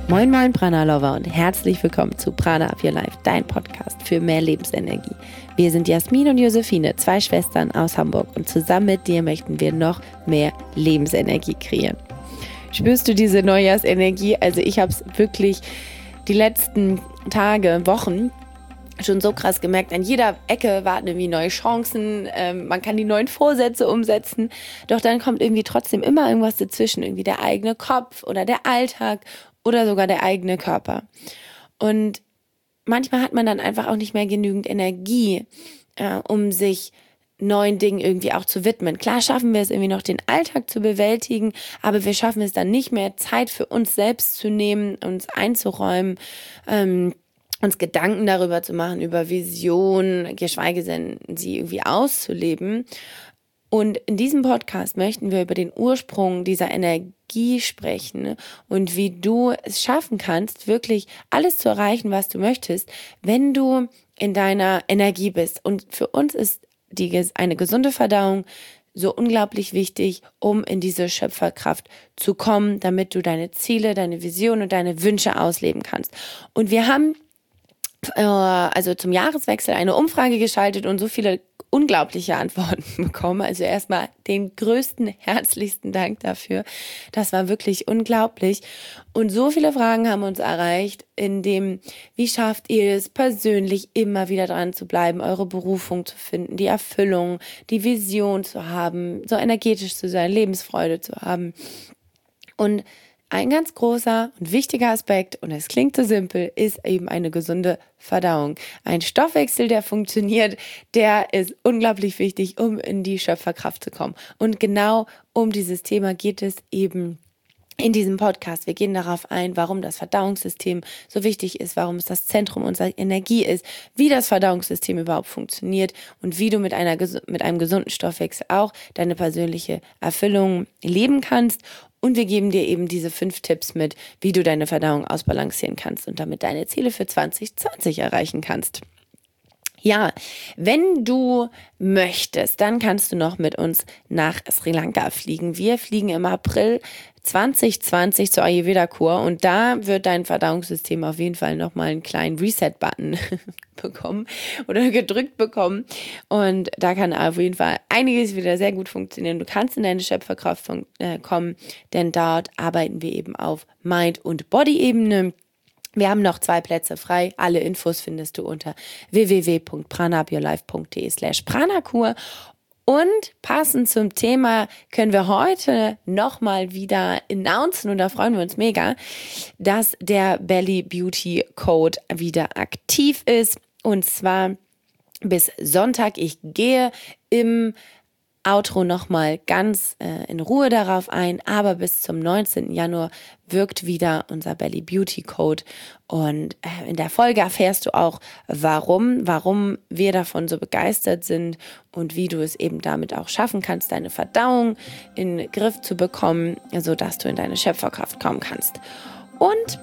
Moin moin Prana Lover und herzlich willkommen zu Prana Up Your Life, dein Podcast für mehr Lebensenergie. Wir sind Jasmin und Josephine, zwei Schwestern aus Hamburg und zusammen mit dir möchten wir noch mehr Lebensenergie kreieren. Spürst du diese Neujahrsenergie? Also ich habe es wirklich die letzten Tage, Wochen schon so krass gemerkt, an jeder Ecke warten irgendwie neue Chancen, man kann die neuen Vorsätze umsetzen, doch dann kommt irgendwie trotzdem immer irgendwas dazwischen, irgendwie der eigene Kopf oder der Alltag oder sogar der eigene Körper. Und manchmal hat man dann einfach auch nicht mehr genügend Energie, um sich neuen Dingen irgendwie auch zu widmen. Klar schaffen wir es irgendwie noch, den Alltag zu bewältigen, aber wir schaffen es dann nicht mehr, Zeit für uns selbst zu nehmen, uns einzuräumen, uns Gedanken darüber zu machen, über Visionen, geschweige denn sie irgendwie auszuleben. Und in diesem Podcast möchten wir über den Ursprung dieser Energie sprechen und wie du es schaffen kannst, wirklich alles zu erreichen, was du möchtest, wenn du in deiner Energie bist. Und für uns ist eine gesunde Verdauung so unglaublich wichtig, um in diese Schöpferkraft zu kommen, damit du deine Ziele, deine Visionen und deine Wünsche ausleben kannst. Und wir haben also zum Jahreswechsel eine Umfrage geschaltet und so viele unglaubliche Antworten bekommen. Also erstmal den größten, herzlichsten Dank dafür. Das war wirklich unglaublich. Und so viele Fragen haben uns erreicht, in dem, wie schafft ihr es persönlich immer wieder dran zu bleiben, eure Berufung zu finden, die Erfüllung, die Vision zu haben, so energetisch zu sein, Lebensfreude zu haben. Und ein ganz großer und wichtiger Aspekt, und es klingt so simpel, ist eben eine gesunde Verdauung. Ein Stoffwechsel, der funktioniert, der ist unglaublich wichtig, um in die Schöpferkraft zu kommen. Und genau um dieses Thema geht es eben in diesem Podcast. Wir gehen darauf ein, warum das Verdauungssystem so wichtig ist, warum es das Zentrum unserer Energie ist, wie das Verdauungssystem überhaupt funktioniert und wie du mit einem gesunden Stoffwechsel auch deine persönliche Erfüllung leben kannst. Und wir geben dir eben diese 5 Tipps mit, wie du deine Verdauung ausbalancieren kannst und damit deine Ziele für 2020 erreichen kannst. Ja, wenn du möchtest, dann kannst du noch mit uns nach Sri Lanka fliegen. Wir fliegen im April 2020 zur Ayurveda-Kur und da wird dein Verdauungssystem auf jeden Fall nochmal einen kleinen Reset-Button bekommen oder gedrückt bekommen. Und da kann auf jeden Fall einiges wieder sehr gut funktionieren. Du kannst in deine Schöpferkraft kommen, denn dort arbeiten wir eben auf Mind- und Body-Ebene. Wir haben noch 2 Plätze frei. Alle Infos findest du unter www.pranaupyourlife.de/pranakur. Und passend zum Thema können wir heute nochmal wieder announcen, und da freuen wir uns mega, dass der Belly Beauty Code wieder aktiv ist. Und zwar bis Sonntag. Ich gehe im Outro nochmal ganz in Ruhe darauf ein, aber bis zum 19. Januar wirkt wieder unser Belly Beauty Code und in der Folge erfährst du auch, warum wir davon so begeistert sind und wie du es eben damit auch schaffen kannst, deine Verdauung in den Griff zu bekommen, sodass du in deine Schöpferkraft kommen kannst. Und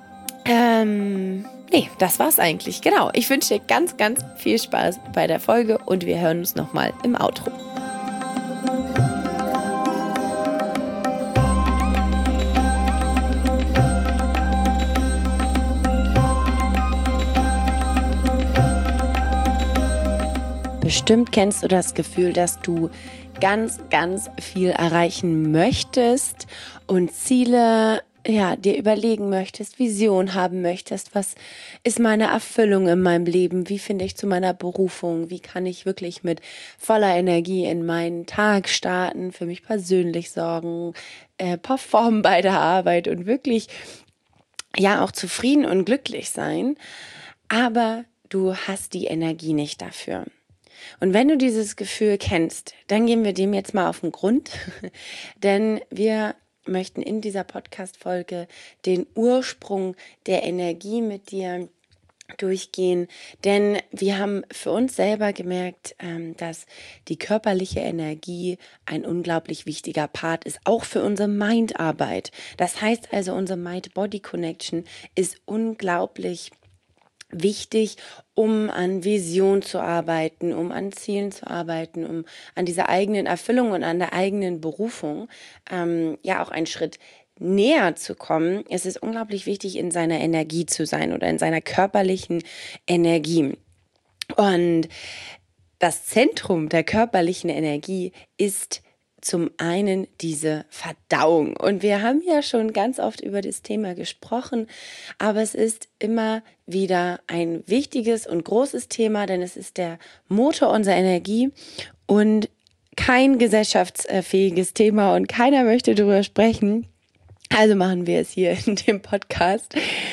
das war's eigentlich. Genau, ich wünsche dir ganz, ganz viel Spaß bei der Folge und wir hören uns nochmal im Outro. Bestimmt kennst du das Gefühl, dass du ganz, ganz viel erreichen möchtest und Ziele, dir überlegen möchtest, Vision haben möchtest. Was ist meine Erfüllung in meinem Leben? Wie finde ich zu meiner Berufung? Wie kann ich wirklich mit voller Energie in meinen Tag starten, für mich persönlich sorgen, performen bei der Arbeit und wirklich, auch zufrieden und glücklich sein. Aber du hast die Energie nicht dafür. Und wenn du dieses Gefühl kennst, dann gehen wir dem jetzt mal auf den Grund, denn wir möchten in dieser Podcast-Folge den Ursprung der Energie mit dir durchgehen, denn wir haben für uns selber gemerkt, dass die körperliche Energie ein unglaublich wichtiger Part ist, auch für unsere Mindarbeit. Das heißt also, unsere Mind-Body-Connection ist unglaublich wichtig, um an Vision zu arbeiten, um an Zielen zu arbeiten, um an dieser eigenen Erfüllung und an der eigenen Berufung auch einen Schritt näher zu kommen, ist es unglaublich wichtig, in seiner Energie zu sein oder in seiner körperlichen Energie. Und das Zentrum der körperlichen Energie ist zum einen diese Verdauung. Und wir haben ja schon ganz oft über das Thema gesprochen, aber es ist immer wieder ein wichtiges und großes Thema, denn es ist der Motor unserer Energie und kein gesellschaftsfähiges Thema und keiner möchte darüber sprechen. Also machen wir es hier in dem Podcast,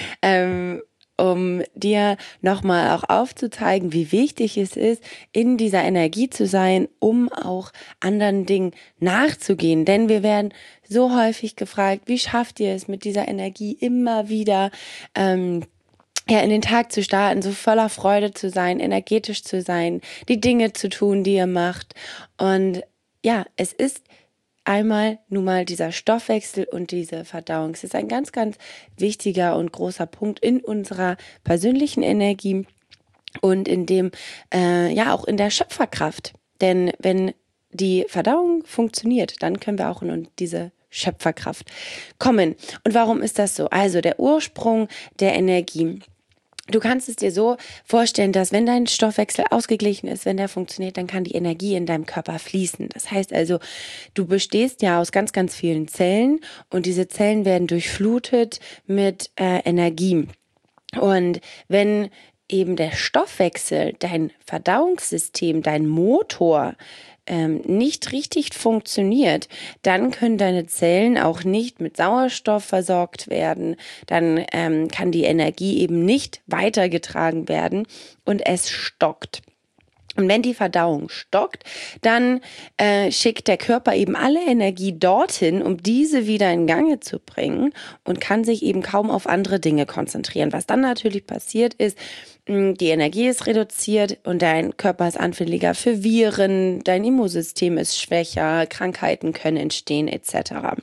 um dir nochmal auch aufzuzeigen, wie wichtig es ist, in dieser Energie zu sein, um auch anderen Dingen nachzugehen. Denn wir werden so häufig gefragt, wie schafft ihr es mit dieser Energie immer wieder in den Tag zu starten, so voller Freude zu sein, energetisch zu sein, die Dinge zu tun, die ihr macht. Und ja, es ist einmal nun mal dieser Stoffwechsel und diese Verdauung. Es ist ein ganz, ganz wichtiger und großer Punkt in unserer persönlichen Energie und in dem, auch in der Schöpferkraft. Denn wenn die Verdauung funktioniert, dann können wir auch in diese Schöpferkraft kommen. Und warum ist das so? Also der Ursprung der Energie. Du kannst es dir so vorstellen, dass wenn dein Stoffwechsel ausgeglichen ist, wenn der funktioniert, dann kann die Energie in deinem Körper fließen. Das heißt also, du bestehst ja aus ganz, ganz vielen Zellen und diese Zellen werden durchflutet mit Energie. Und wenn eben der Stoffwechsel, dein Verdauungssystem, dein Motor nicht richtig funktioniert, dann können deine Zellen auch nicht mit Sauerstoff versorgt werden, dann kann die Energie eben nicht weitergetragen werden und es stockt. Und wenn die Verdauung stockt, dann schickt der Körper eben alle Energie dorthin, um diese wieder in Gange zu bringen und kann sich eben kaum auf andere Dinge konzentrieren. Was dann natürlich passiert ist, die Energie ist reduziert und dein Körper ist anfälliger für Viren, dein Immunsystem ist schwächer, Krankheiten können entstehen etc.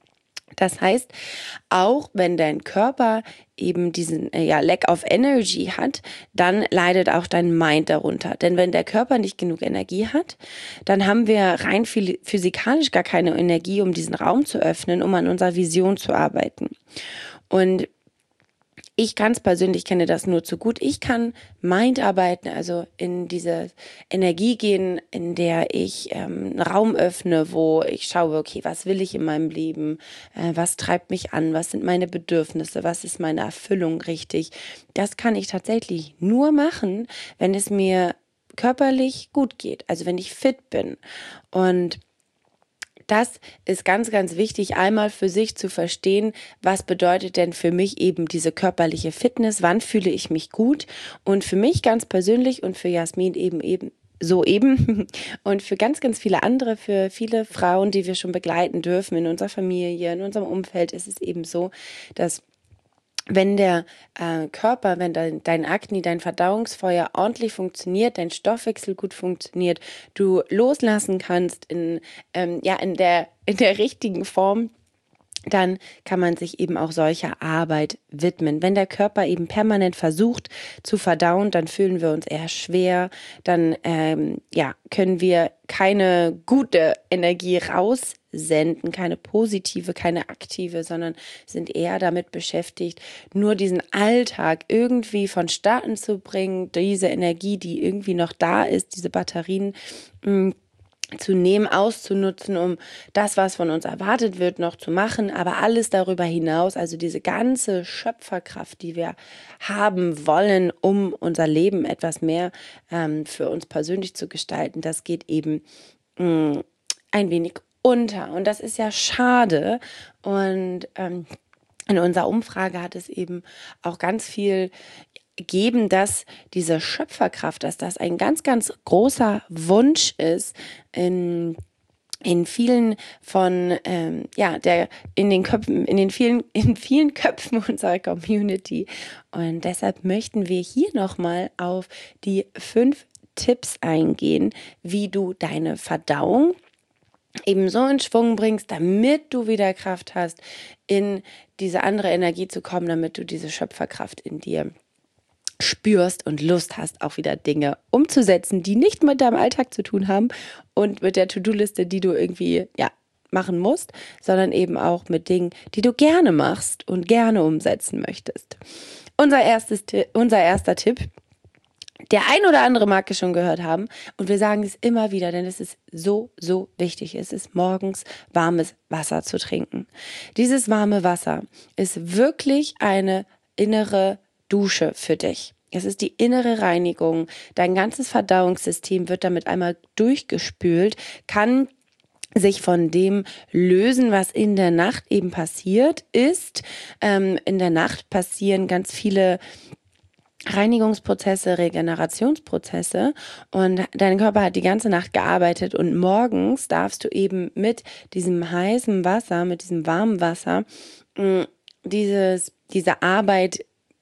Das heißt, auch wenn dein Körper eben diesen Lack of Energy hat, dann leidet auch dein Mind darunter. Denn wenn der Körper nicht genug Energie hat, dann haben wir rein physikalisch gar keine Energie, um diesen Raum zu öffnen, um an unserer Vision zu arbeiten. Und ich ganz persönlich kenne das nur zu gut. Ich kann Mind arbeiten, also in diese Energie gehen, in der ich einen Raum öffne, wo ich schaue, okay, was will ich in meinem Leben, was treibt mich an, was sind meine Bedürfnisse, was ist meine Erfüllung richtig. Das kann ich tatsächlich nur machen, wenn es mir körperlich gut geht, also wenn ich fit bin. Und das ist ganz, ganz wichtig, einmal für sich zu verstehen, was bedeutet denn für mich eben diese körperliche Fitness, wann fühle ich mich gut und für mich ganz persönlich und für Jasmin eben und für ganz, ganz viele andere, für viele Frauen, die wir schon begleiten dürfen in unserer Familie, in unserem Umfeld, ist es eben so, dass wenn der Körper, wenn dein Akne, dein Verdauungsfeuer ordentlich funktioniert, dein Stoffwechsel gut funktioniert, du loslassen kannst in der richtigen Form, dann kann man sich eben auch solcher Arbeit widmen. Wenn der Körper eben permanent versucht zu verdauen, dann fühlen wir uns eher schwer, dann können wir keine gute Energie raussenden, keine positive, keine aktive, sondern sind eher damit beschäftigt, nur diesen Alltag irgendwie vonstatten zu bringen, diese Energie, die irgendwie noch da ist, diese Batterien zu nehmen, auszunutzen, um das, was von uns erwartet wird, noch zu machen, aber alles darüber hinaus, also diese ganze Schöpferkraft, die wir haben wollen, um unser Leben etwas mehr für uns persönlich zu gestalten, das geht eben ein wenig unter und das ist ja schade und in unserer Umfrage hat es eben auch ganz viel geben, dass diese Schöpferkraft, dass das ein ganz, ganz großer Wunsch ist in vielen von in vielen Köpfen unserer Community. Und deshalb möchten wir hier nochmal auf die 5 Tipps eingehen, wie du deine Verdauung eben so in Schwung bringst, damit du wieder Kraft hast, in diese andere Energie zu kommen, damit du diese Schöpferkraft in dir spürst und Lust hast, auch wieder Dinge umzusetzen, die nicht mit deinem Alltag zu tun haben und mit der To-Do-Liste, die du irgendwie machen musst, sondern eben auch mit Dingen, die du gerne machst und gerne umsetzen möchtest. Unser erster Tipp, der ein oder andere mag es schon gehört haben und wir sagen es immer wieder, denn es ist so, so wichtig. Es ist morgens warmes Wasser zu trinken. Dieses warme Wasser ist wirklich eine innere Dusche für dich. Es ist die innere Reinigung. Dein ganzes Verdauungssystem wird damit einmal durchgespült, kann sich von dem lösen, was in der Nacht eben passiert ist. In der Nacht passieren ganz viele Reinigungsprozesse, Regenerationsprozesse und dein Körper hat die ganze Nacht gearbeitet und morgens darfst du eben mit diesem heißen Wasser, mit diesem warmen Wasser diese Arbeit,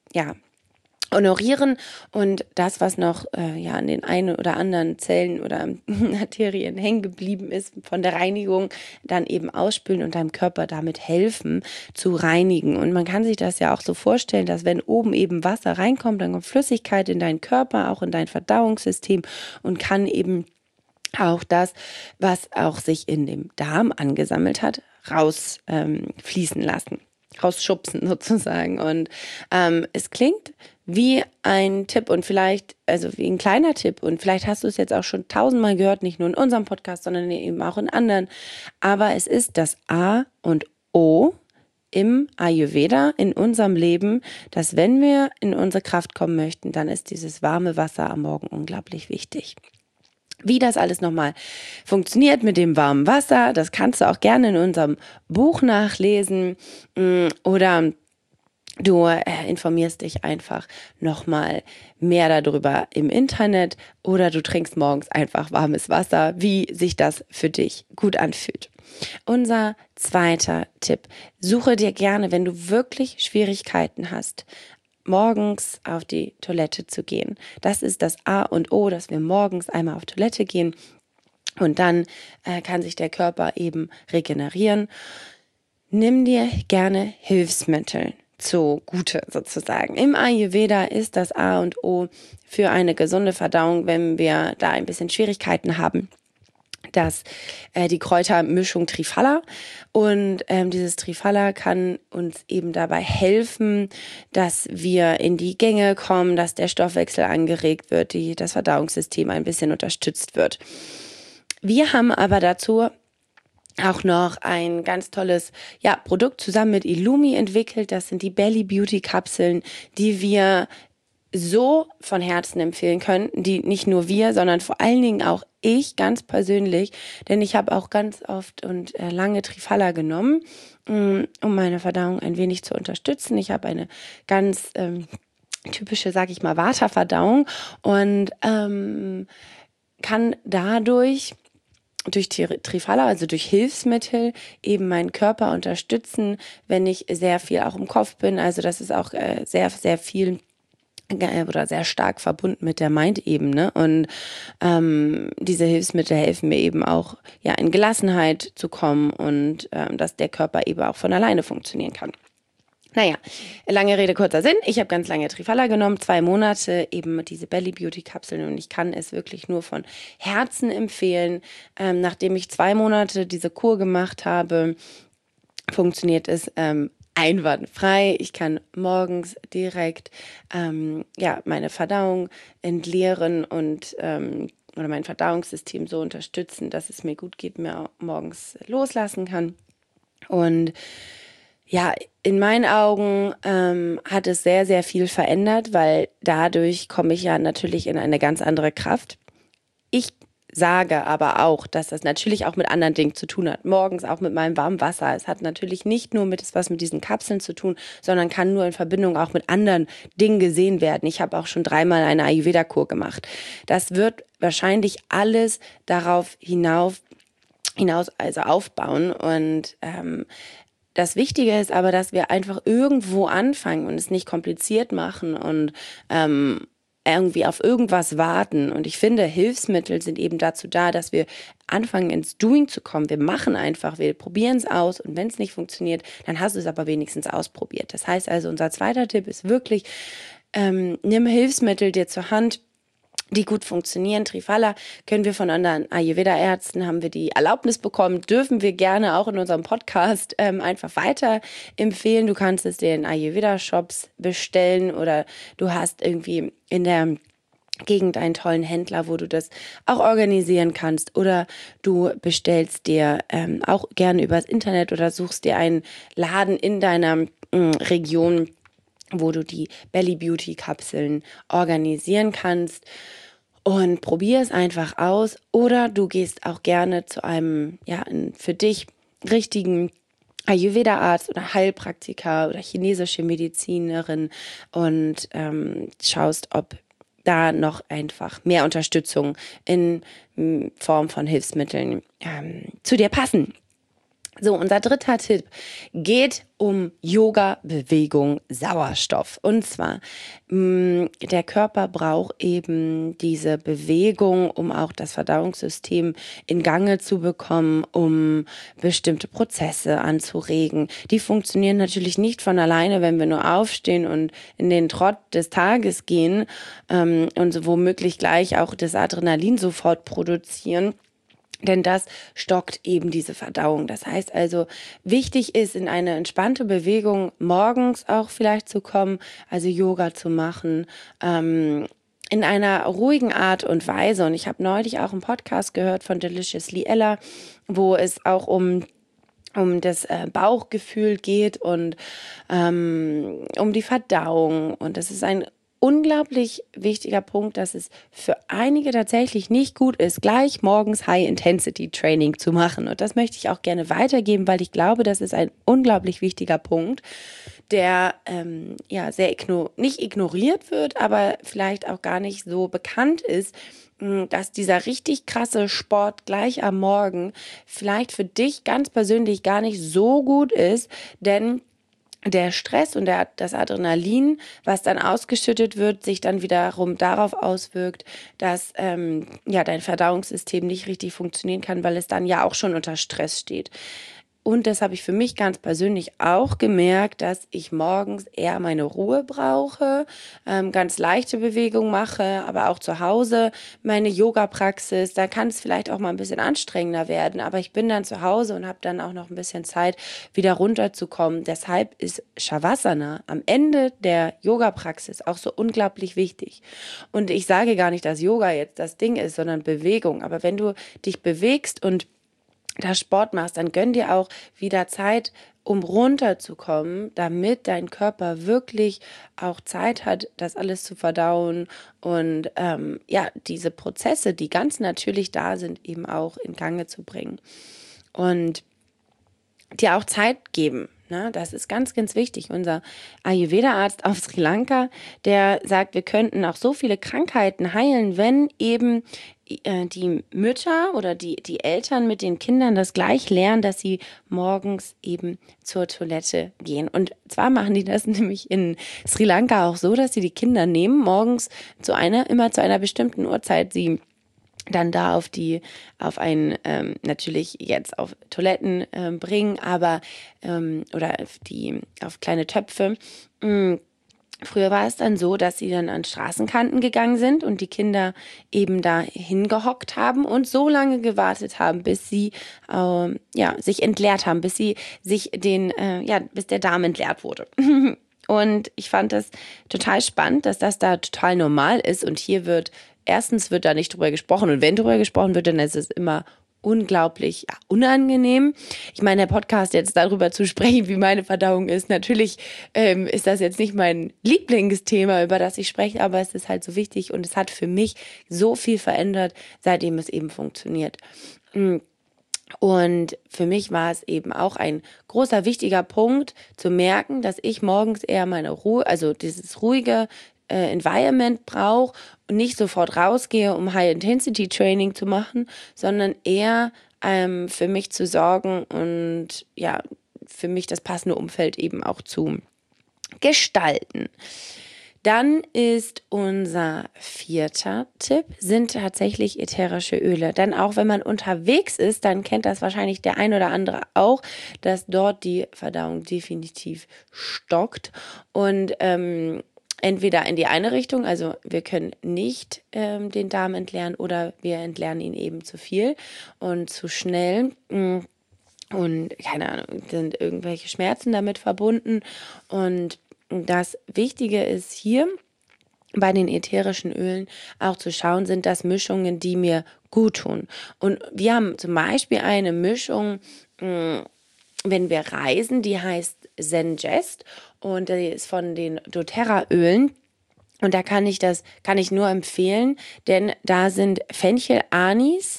honorieren und das, was noch an den einen oder anderen Zellen oder Arterien hängen geblieben ist von der Reinigung, dann eben ausspülen und deinem Körper damit helfen zu reinigen. Und man kann sich das ja auch so vorstellen, dass wenn oben eben Wasser reinkommt, dann kommt Flüssigkeit in deinen Körper, auch in dein Verdauungssystem und kann eben auch das, was auch sich in dem Darm angesammelt hat, rausfließen lassen, rausschubsen sozusagen. Und es klingt wie ein Tipp und vielleicht, also wie ein kleiner Tipp und vielleicht hast du es jetzt auch schon 1000-mal gehört, nicht nur in unserem Podcast, sondern eben auch in anderen. Aber es ist das A und O im Ayurveda, in unserem Leben, dass wenn wir in unsere Kraft kommen möchten, dann ist dieses warme Wasser am Morgen unglaublich wichtig. Wie das alles nochmal funktioniert mit dem warmen Wasser, das kannst du auch gerne in unserem Buch nachlesen oder du informierst dich einfach nochmal mehr darüber im Internet oder du trinkst morgens einfach warmes Wasser, wie sich das für dich gut anfühlt. Unser zweiter Tipp, suche dir gerne, wenn du wirklich Schwierigkeiten hast, morgens auf die Toilette zu gehen. Das ist das A und O, dass wir morgens einmal auf Toilette gehen und dann kann sich der Körper eben regenerieren. Nimm dir gerne Hilfsmittel zugute sozusagen. Im Ayurveda ist das A und O für eine gesunde Verdauung, wenn wir da ein bisschen Schwierigkeiten haben, die Kräutermischung Triphala und dieses Triphala kann uns eben dabei helfen, dass wir in die Gänge kommen, dass der Stoffwechsel angeregt wird, das Verdauungssystem ein bisschen unterstützt wird. Wir haben aber dazu auch noch ein ganz tolles Produkt zusammen mit Illumi entwickelt. Das sind die Belly Beauty Kapseln, die wir so von Herzen empfehlen können, die nicht nur wir, sondern vor allen Dingen auch ich ganz persönlich, denn ich habe auch ganz oft und lange Triphala genommen, um meine Verdauung ein wenig zu unterstützen. Ich habe eine ganz typische, sage ich mal, Vata-Verdauung und kann dadurch durch Triphala, also durch Hilfsmittel, eben meinen Körper unterstützen, wenn ich sehr viel auch im Kopf bin. Also das ist auch sehr, sehr viel oder sehr stark verbunden mit der Mind-Ebene und diese Hilfsmittel helfen mir eben auch, in Gelassenheit zu kommen und dass der Körper eben auch von alleine funktionieren kann. Naja, lange Rede, kurzer Sinn. Ich habe ganz lange Triphala genommen, 2 Monate, eben diese Belly Beauty Kapseln und ich kann es wirklich nur von Herzen empfehlen. Nachdem ich 2 Monate diese Kur gemacht habe, funktioniert es einwandfrei. Ich kann morgens direkt meine Verdauung entleeren und oder mein Verdauungssystem so unterstützen, dass es mir gut geht, mir morgens loslassen kann. Und in meinen Augen hat es sehr, sehr viel verändert, weil dadurch komme ich ja natürlich in eine ganz andere Kraft. Ich sage aber auch, dass das natürlich auch mit anderen Dingen zu tun hat. Morgens auch mit meinem warmen Wasser. Es hat natürlich nicht nur was mit diesen Kapseln zu tun, sondern kann nur in Verbindung auch mit anderen Dingen gesehen werden. Ich habe auch schon 3-mal eine Ayurveda-Kur gemacht. Das wird wahrscheinlich alles darauf hinaus also aufbauen und das Wichtige ist aber, dass wir einfach irgendwo anfangen und es nicht kompliziert machen und irgendwie auf irgendwas warten. Und ich finde, Hilfsmittel sind eben dazu da, dass wir anfangen ins Doing zu kommen. Wir machen einfach, wir probieren es aus und wenn es nicht funktioniert, dann hast du es aber wenigstens ausprobiert. Das heißt also, unser zweiter Tipp ist wirklich, nimm Hilfsmittel dir zur Hand, die gut funktionieren. Triphala können wir von anderen Ayurveda-Ärzten, haben wir die Erlaubnis bekommen, dürfen wir gerne auch in unserem Podcast einfach weiter empfehlen. Du kannst es dir in Ayurveda-Shops bestellen oder du hast irgendwie in der Gegend einen tollen Händler, wo du das auch organisieren kannst, oder du bestellst dir auch gerne übers Internet oder suchst dir einen Laden in deiner Region, wo du die Belly Beauty Kapseln organisieren kannst, und probier es einfach aus. Oder du gehst auch gerne zu einem für dich richtigen Ayurveda-Arzt oder Heilpraktiker oder chinesische Medizinerin und schaust, ob da noch einfach mehr Unterstützung in Form von Hilfsmitteln zu dir passen. So, unser dritter Tipp geht um Yoga, Bewegung, Sauerstoff. Und zwar, der Körper braucht eben diese Bewegung, um auch das Verdauungssystem in Gange zu bekommen, um bestimmte Prozesse anzuregen. Die funktionieren natürlich nicht von alleine, wenn wir nur aufstehen und in den Trott des Tages gehen und so womöglich gleich auch das Adrenalin sofort produzieren. Denn das stockt eben diese Verdauung. Das heißt also, wichtig ist, in eine entspannte Bewegung morgens auch vielleicht zu kommen, also Yoga zu machen, in einer ruhigen Art und Weise. Und ich habe neulich auch einen Podcast gehört von Deliciously Ella, wo es auch um das Bauchgefühl geht und um die Verdauung. Und das ist ein unglaublich wichtiger Punkt, dass es für einige tatsächlich nicht gut ist, gleich morgens High-Intensity-Training zu machen. Und das möchte ich auch gerne weitergeben, weil ich glaube, das ist ein unglaublich wichtiger Punkt, der sehr nicht ignoriert wird, aber vielleicht auch gar nicht so bekannt ist, dass dieser richtig krasse Sport gleich am Morgen vielleicht für dich ganz persönlich gar nicht so gut ist, denn der Stress und das Adrenalin, was dann ausgeschüttet wird, sich dann wiederum darauf auswirkt, dass dein Verdauungssystem nicht richtig funktionieren kann, weil es dann ja auch schon unter Stress steht. Und das habe ich für mich ganz persönlich auch gemerkt, dass ich morgens eher meine Ruhe brauche, ganz leichte Bewegung mache, aber auch zu Hause meine Yoga-Praxis. Da kann es vielleicht auch mal ein bisschen anstrengender werden, aber ich bin dann zu Hause und habe dann auch noch ein bisschen Zeit, wieder runterzukommen. Deshalb ist Shavasana am Ende der Yoga-Praxis auch so unglaublich wichtig. Und ich sage gar nicht, dass Yoga jetzt das Ding ist, sondern Bewegung. Aber wenn du dich bewegst und da Sport machst, dann gönn dir auch wieder Zeit, um runterzukommen, damit dein Körper wirklich auch Zeit hat, das alles zu verdauen und diese Prozesse, die ganz natürlich da sind, eben auch in Gange zu bringen und dir auch Zeit geben. Ne? Das ist ganz, ganz wichtig. Unser Ayurveda-Arzt auf Sri Lanka, der sagt, wir könnten auch so viele Krankheiten heilen, wenn eben die Mütter oder die Eltern mit den Kindern das gleich lernen, dass sie morgens eben zur Toilette gehen. Und zwar machen die das nämlich in Sri Lanka auch so, dass sie die Kinder nehmen, morgens immer zu einer bestimmten Uhrzeit sie dann da auf natürlich jetzt auf Toiletten bringen, aber oder auf kleine Töpfe. Früher war es dann so, dass sie dann an Straßenkanten gegangen sind und die Kinder eben da hingehockt haben und so lange gewartet haben, bis sie sich entleert haben, bis sie sich bis der Darm entleert wurde. Und ich fand das total spannend, dass das da total normal ist. Und hier erstens wird da nicht drüber gesprochen. Und wenn drüber gesprochen wird, dann ist es immer unglaublich unangenehm. Ich meine, der Podcast jetzt darüber zu sprechen, wie meine Verdauung ist, natürlich ist das jetzt nicht mein Lieblingsthema, über das ich spreche, aber es ist halt so wichtig und es hat für mich so viel verändert, seitdem es eben funktioniert. Und für mich war es eben auch ein großer, wichtiger Punkt zu merken, dass ich morgens eher meine Ruhe, also dieses ruhige Environment brauche und nicht sofort rausgehe, um High-Intensity-Training zu machen, sondern eher für mich zu sorgen und für mich das passende Umfeld eben auch zu gestalten. Dann ist unser 4. Tipp, sind tatsächlich ätherische Öle. Denn auch wenn man unterwegs ist, dann kennt das wahrscheinlich der ein oder andere auch, dass dort die Verdauung definitiv stockt. Und entweder in die eine Richtung, also wir können nicht den Darm entleeren oder wir entleeren ihn eben zu viel und zu schnell. Und keine Ahnung, sind irgendwelche Schmerzen damit verbunden. Und das Wichtige ist hier bei den ätherischen Ölen auch zu schauen, sind das Mischungen, die mir gut tun. Und wir haben zum Beispiel eine Mischung, wenn wir reisen, die heißt Zengest und die ist von den doTERRA-Ölen. Und da kann ich nur empfehlen, denn da sind Fenchel, Anis,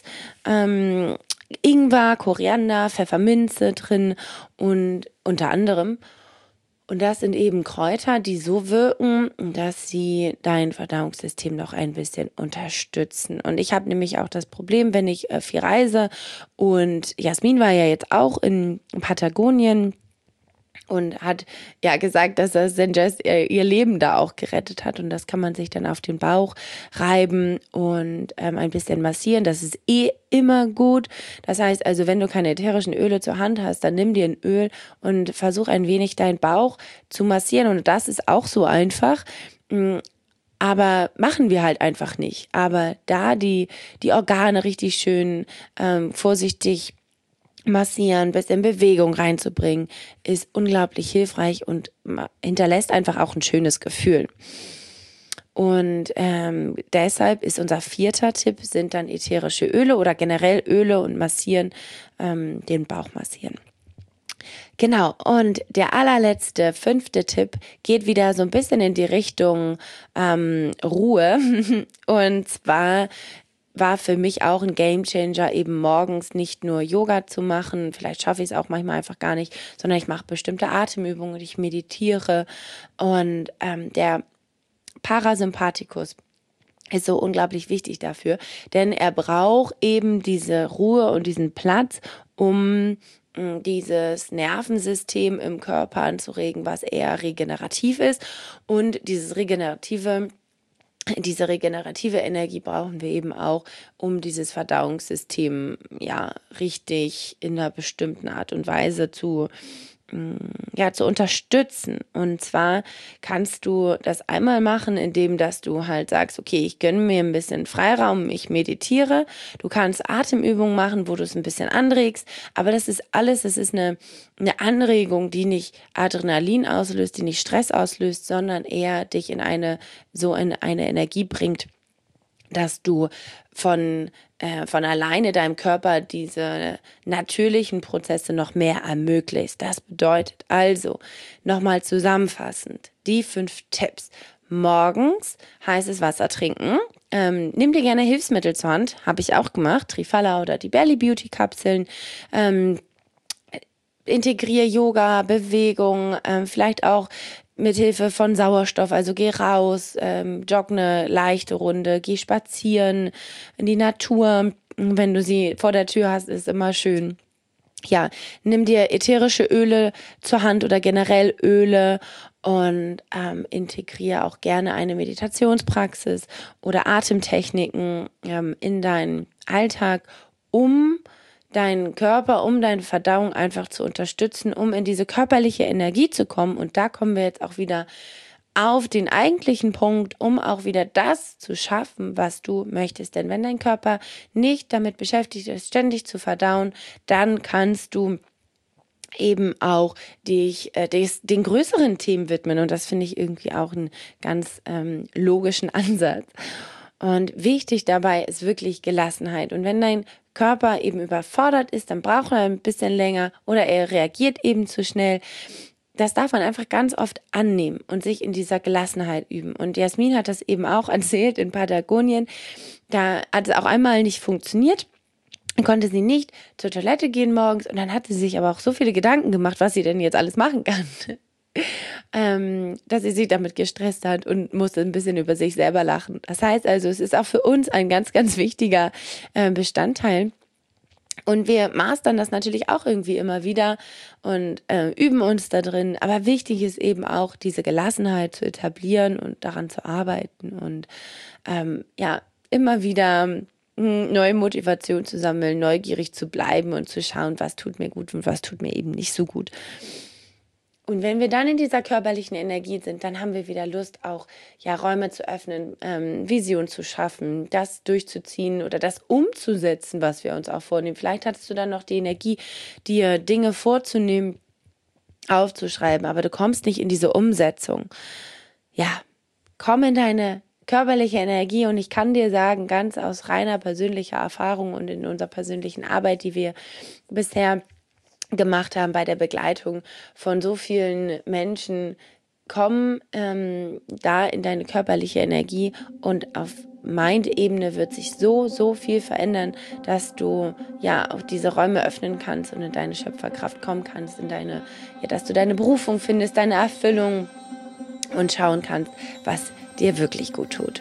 Ingwer, Koriander, Pfefferminze drin und unter anderem. Und das sind eben Kräuter, die so wirken, dass sie dein Verdauungssystem noch ein bisschen unterstützen. Und ich habe nämlich auch das Problem, wenn ich viel reise, und Jasmin war ja jetzt auch in Patagonien und hat ja gesagt, dass das Zengest ihr Leben da auch gerettet hat. Und das kann man sich dann auf den Bauch reiben und ein bisschen massieren. Das ist immer gut. Das heißt also, wenn du keine ätherischen Öle zur Hand hast, dann nimm dir ein Öl und versuch ein wenig deinen Bauch zu massieren. Und das ist auch so einfach. Aber machen wir halt einfach nicht. Aber da die Organe richtig schön vorsichtig massieren, ein bisschen Bewegung reinzubringen, ist unglaublich hilfreich und hinterlässt einfach auch ein schönes Gefühl. Und deshalb ist unser 4. Tipp, sind dann ätherische Öle oder generell Öle und massieren, den Bauch massieren. Genau, und der allerletzte, 5. Tipp geht wieder so ein bisschen in die Richtung Ruhe. Und zwar war für mich auch ein Gamechanger, eben morgens nicht nur Yoga zu machen, vielleicht schaffe ich es auch manchmal einfach gar nicht, sondern ich mache bestimmte Atemübungen, ich meditiere, und der Parasympathikus ist so unglaublich wichtig dafür, denn er braucht eben diese Ruhe und diesen Platz, um dieses Nervensystem im Körper anzuregen, was eher regenerativ ist, und diese regenerative Energie brauchen wir eben auch, um dieses Verdauungssystem ja richtig in einer bestimmten Art und Weise zu unterstützen. Und zwar kannst du das einmal machen, indem dass du halt sagst, okay, ich gönne mir ein bisschen Freiraum, ich meditiere. Du kannst Atemübungen machen, wo du es ein bisschen anregst, aber das ist eine Anregung, die nicht Adrenalin auslöst, die nicht Stress auslöst, sondern eher dich in eine Energie bringt, dass du von alleine deinem Körper diese natürlichen Prozesse noch mehr ermöglicht. Das bedeutet also, nochmal zusammenfassend, die 5 Tipps. Morgens heißes Wasser trinken. Nimm dir gerne Hilfsmittel zur Hand, habe ich auch gemacht, Trifala oder die Belly Beauty Kapseln. Integriere Yoga, Bewegung, vielleicht auch mit Hilfe von Sauerstoff, also geh raus, jogg eine leichte Runde, geh spazieren in die Natur. Wenn du sie vor der Tür hast, ist immer schön. Ja, nimm dir ätherische Öle zur Hand oder generell Öle und integriere auch gerne eine Meditationspraxis oder Atemtechniken in deinen Alltag, um deinen Körper, um deine Verdauung einfach zu unterstützen, um in diese körperliche Energie zu kommen. Und da kommen wir jetzt auch wieder auf den eigentlichen Punkt, um auch wieder das zu schaffen, was du möchtest. Denn wenn dein Körper nicht damit beschäftigt ist, ständig zu verdauen, dann kannst du eben auch dich den größeren Themen widmen. Und das finde ich irgendwie auch einen ganz logischen Ansatz. Und wichtig dabei ist wirklich Gelassenheit. Und wenn dein Körper eben überfordert ist, dann braucht er ein bisschen länger oder er reagiert eben zu schnell. Das darf man einfach ganz oft annehmen und sich in dieser Gelassenheit üben. Und Jasmin hat das eben auch erzählt in Patagonien. Da hat es auch einmal nicht funktioniert. Konnte sie nicht zur Toilette gehen morgens, und dann hat sie sich aber auch so viele Gedanken gemacht, was sie denn jetzt alles machen kann, dass sie sich damit gestresst hat und musste ein bisschen über sich selber lachen. Das heißt also, es ist auch für uns ein ganz, ganz wichtiger Bestandteil. Und wir mastern das natürlich auch irgendwie immer wieder und üben uns da drin. Aber wichtig ist eben auch, diese Gelassenheit zu etablieren und daran zu arbeiten und immer wieder neue Motivation zu sammeln, neugierig zu bleiben und zu schauen, was tut mir gut und was tut mir eben nicht so gut. Und wenn wir dann in dieser körperlichen Energie sind, dann haben wir wieder Lust, auch Räume zu öffnen, Vision zu schaffen, das durchzuziehen oder das umzusetzen, was wir uns auch vornehmen. Vielleicht hattest du dann noch die Energie, dir Dinge vorzunehmen, aufzuschreiben, aber du kommst nicht in diese Umsetzung. Ja, komm in deine körperliche Energie und ich kann dir sagen, ganz aus reiner persönlicher Erfahrung und in unserer persönlichen Arbeit, die wir bisher gemacht haben bei der Begleitung von so vielen Menschen, komm da in deine körperliche Energie und auf Mind-Ebene wird sich so viel verändern, dass du auch diese Räume öffnen kannst und in deine Schöpferkraft kommen kannst, dass du deine Berufung findest, deine Erfüllung und schauen kannst, was dir wirklich gut tut.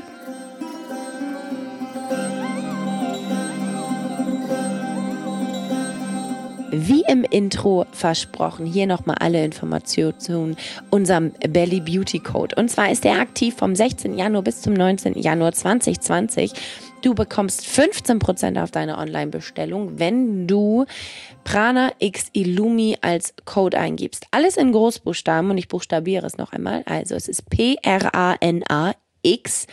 Wie im Intro versprochen, hier nochmal alle Informationen zu unserem Belly Beauty Code. Und zwar ist der aktiv vom 16. Januar bis zum 19. Januar 2020. Du bekommst 15% auf deine Online-Bestellung, wenn du Prana X Illumi als Code eingibst. Alles in Großbuchstaben und ich buchstabiere es noch einmal. Also es ist Prana X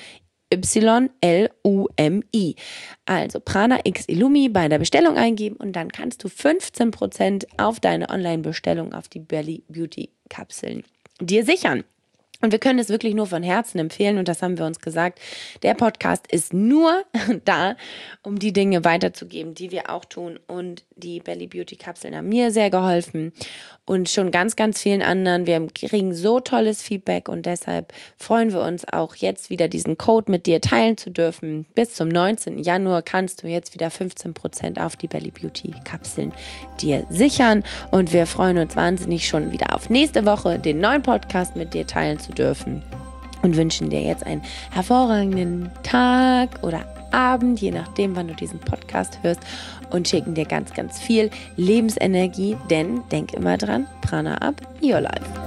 YLUMI. Also Prana X Illumi bei der Bestellung eingeben und dann kannst du 15% auf deine Online-Bestellung auf die Belly Beauty Kapseln dir sichern. Und wir können es wirklich nur von Herzen empfehlen und das haben wir uns gesagt. Der Podcast ist nur da, um die Dinge weiterzugeben, die wir auch tun. Und die Belly Beauty Kapseln haben mir sehr geholfen und schon ganz vielen anderen. Wir kriegen so tolles Feedback und deshalb freuen wir uns auch jetzt wieder diesen Code mit dir teilen zu dürfen. Bis zum 19. Januar kannst du jetzt wieder 15% auf die Belly Beauty Kapseln dir sichern. Und wir freuen uns wahnsinnig schon wieder auf nächste Woche, den neuen Podcast mit dir teilen zu dürfen und wünschen dir jetzt einen hervorragenden Tag oder Abend, je nachdem, wann du diesen Podcast hörst und schicken dir ganz viel Lebensenergie, denn denk immer dran, Prana up your life.